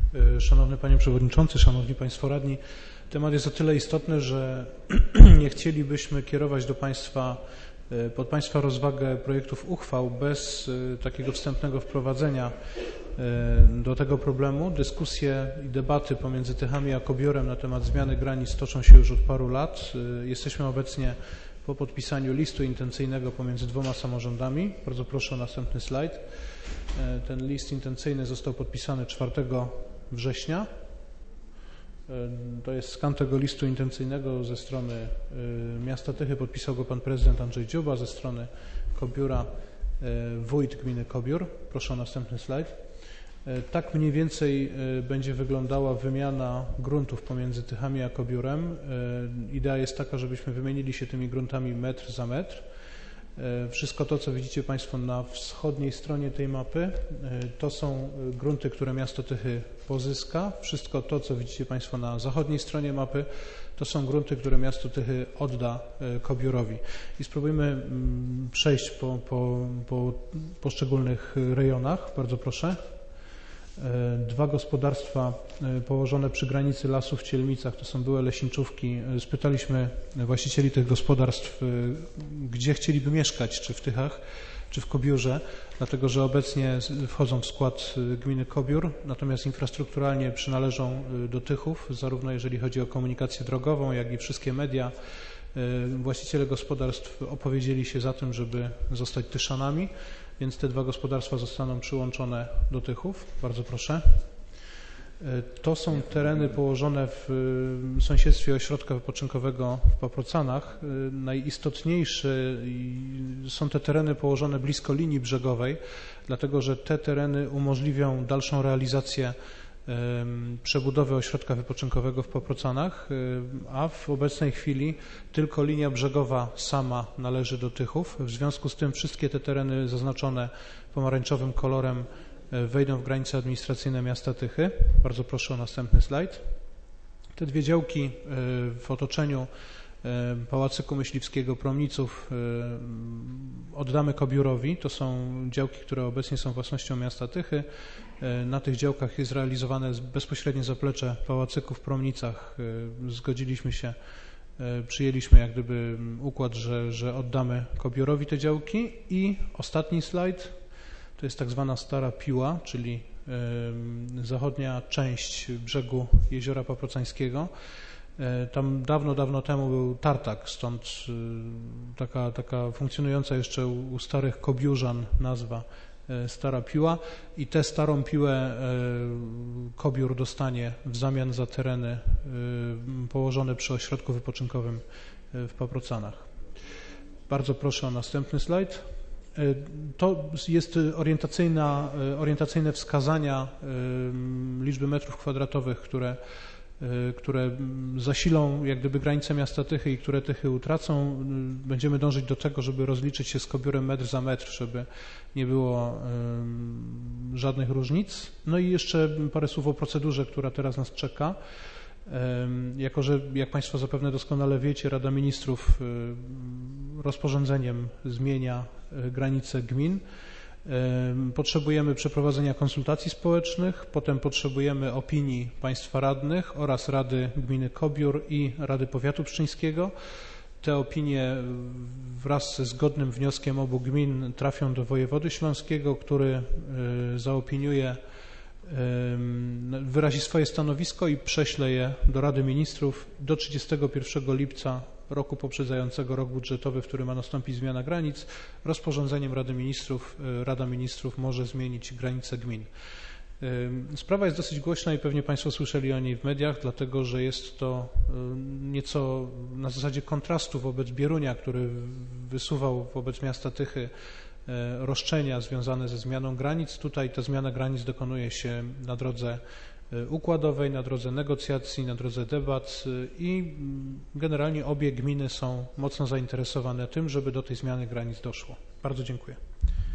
Szanowny Panie Przewodniczący, Szanowni Państwo Radni, temat jest o tyle istotny, że nie chcielibyśmy kierować pod Państwa rozwagę projektów uchwał bez takiego wstępnego wprowadzenia do tego problemu. Dyskusje i debaty pomiędzy Tychami a Kobiorem na temat zmiany granic toczą się już od paru lat. Jesteśmy obecnie po podpisaniu listu intencyjnego pomiędzy dwoma samorządami. Bardzo proszę o następny slajd. Ten list intencyjny został podpisany 4 września. To jest skan tego listu intencyjnego ze strony miasta Tychy. Podpisał go pan prezydent Andrzej Dziuba, ze strony Kobiora wójt gminy Kobiór. Proszę o następny slajd. Tak mniej więcej będzie wyglądała wymiana gruntów pomiędzy Tychami a Kobiórem. Idea jest taka, żebyśmy wymienili się tymi gruntami metr za metr. Wszystko to, co widzicie Państwo na wschodniej stronie tej mapy, to są grunty, które miasto Tychy pozyska. Wszystko to, co widzicie Państwo na zachodniej stronie mapy, to są grunty, które miasto Tychy odda Kobiórowi. I spróbujmy przejść po poszczególnych rejonach. Bardzo proszę. Dwa gospodarstwa położone przy granicy lasu w Cielmicach, to są były leśniczówki. Spytaliśmy właścicieli tych gospodarstw, gdzie chcieliby mieszkać, czy w Tychach, czy w Kobiórze, dlatego że obecnie wchodzą w skład gminy Kobiór, natomiast infrastrukturalnie przynależą do Tychów, zarówno jeżeli chodzi o komunikację drogową, jak i wszystkie media. Właściciele gospodarstw opowiedzieli się za tym, żeby zostać Tyszanami, więc te dwa gospodarstwa zostaną przyłączone do Tychów. Bardzo proszę. To są tereny położone w sąsiedztwie ośrodka wypoczynkowego w Paprocanach. Najistotniejsze są te tereny położone blisko linii brzegowej, dlatego że te tereny umożliwią dalszą realizację przebudowy ośrodka wypoczynkowego w Paprocanach, a w obecnej chwili tylko linia brzegowa sama należy do Tychów. W związku z tym wszystkie te tereny zaznaczone pomarańczowym kolorem wejdą w granice administracyjne miasta Tychy. Bardzo proszę o następny slajd. Te dwie działki w otoczeniu Pałacyku Myśliwskiego Promniców oddamy Kobiórowi. To są działki, które obecnie są własnością miasta Tychy. Na tych działkach jest realizowane bezpośrednie zaplecze Pałacyku w Promnicach. Zgodziliśmy się, przyjęliśmy jak gdyby układ, że oddamy Kobiórowi te działki. I ostatni slajd, to jest tak zwana Stara Piła, czyli zachodnia część brzegu Jeziora Paprocańskiego. Tam dawno temu był tartak, stąd taka funkcjonująca jeszcze u starych Kobiórzan nazwa Stara Piła, i tę Starą Piłę Kobiór dostanie w zamian za tereny położone przy ośrodku wypoczynkowym w Paprocanach. Bardzo proszę o następny slajd. To jest orientacyjne wskazania liczby metrów kwadratowych, które zasilą jak gdyby granice miasta Tychy i które Tychy utracą. Będziemy dążyć do tego, żeby rozliczyć się z Kobiórem metr za metr, żeby nie było żadnych różnic. No i jeszcze parę słów o procedurze, która teraz nas czeka. Jako że, jak Państwo zapewne doskonale wiecie, Rada Ministrów rozporządzeniem zmienia granice gmin. Potrzebujemy przeprowadzenia konsultacji społecznych, potem potrzebujemy opinii Państwa radnych oraz Rady Gminy Kobiór i Rady Powiatu Pszczyńskiego. Te opinie wraz ze zgodnym wnioskiem obu gmin trafią do wojewody śląskiego, który zaopiniuje, wyrazi swoje stanowisko i prześle je do Rady Ministrów do 31 lipca roku poprzedzającego rok budżetowy, w którym ma nastąpić zmiana granic. Rozporządzeniem Rady Ministrów Rada Ministrów może zmienić granice gmin. Sprawa jest dosyć głośna i pewnie Państwo słyszeli o niej w mediach, dlatego że jest to nieco na zasadzie kontrastu wobec Bierunia, który wysuwał wobec miasta Tychy roszczenia związane ze zmianą granic. Tutaj ta zmiana granic dokonuje się na drodze układowej, na drodze negocjacji, na drodze debat i generalnie obie gminy są mocno zainteresowane tym, żeby do tej zmiany granic doszło. Bardzo dziękuję.